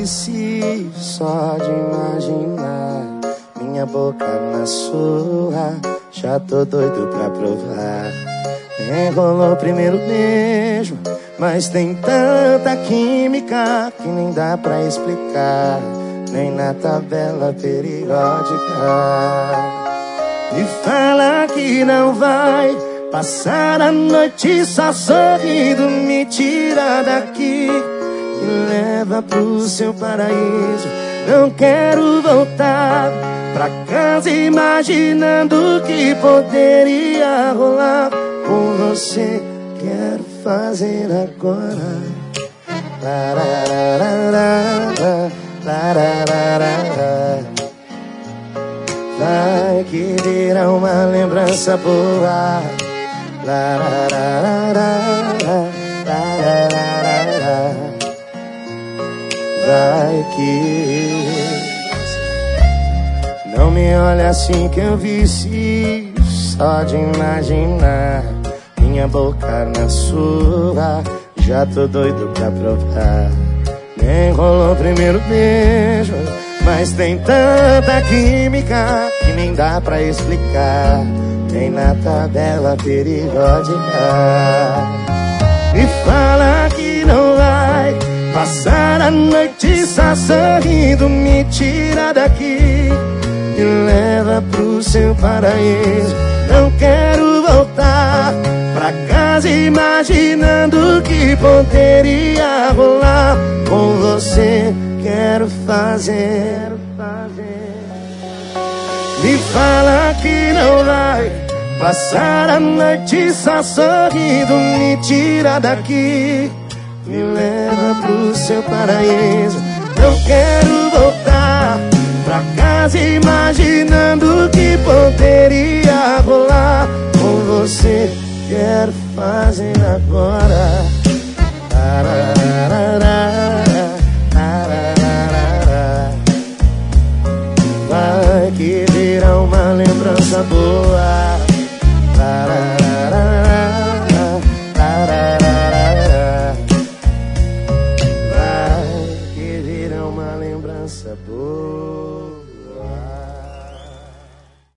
vicio só de imaginar minha boca na sua. Já tô doido pra provar. Enrolou o primeiro beijo, mas tem tanta química que nem dá pra explicar, nem na tabela periódica. Me fala que não vai passar a noite só sorrindo. Me tira daqui, me leva pro seu paraíso. Não quero voltar pra casa imaginando que poderia rolar com você. Quero fazer agora. Larararara, larararara. Vai que vira uma lembrança boa. Larararara, larararara. Vai que... Não me olha assim que eu vicio só de imaginar minha boca na sua. Já tô doido pra provar. Nem rolou o primeiro beijo, mas tem tanta química que nem dá pra explicar, nem na tabela periódica. Me fala que não vai passar a noite só sorrindo. Me tira daqui, me leva pro seu paraíso. Não quero voltar pra casa imaginando que poderia rolar com você. Quero fazer. Me fala que não vai passar a noite só sorrindo. Me tira daqui, me leva pro seu paraíso. Não quero voltar pra casa imaginando que poderia rolar com você. Quero fazer agora.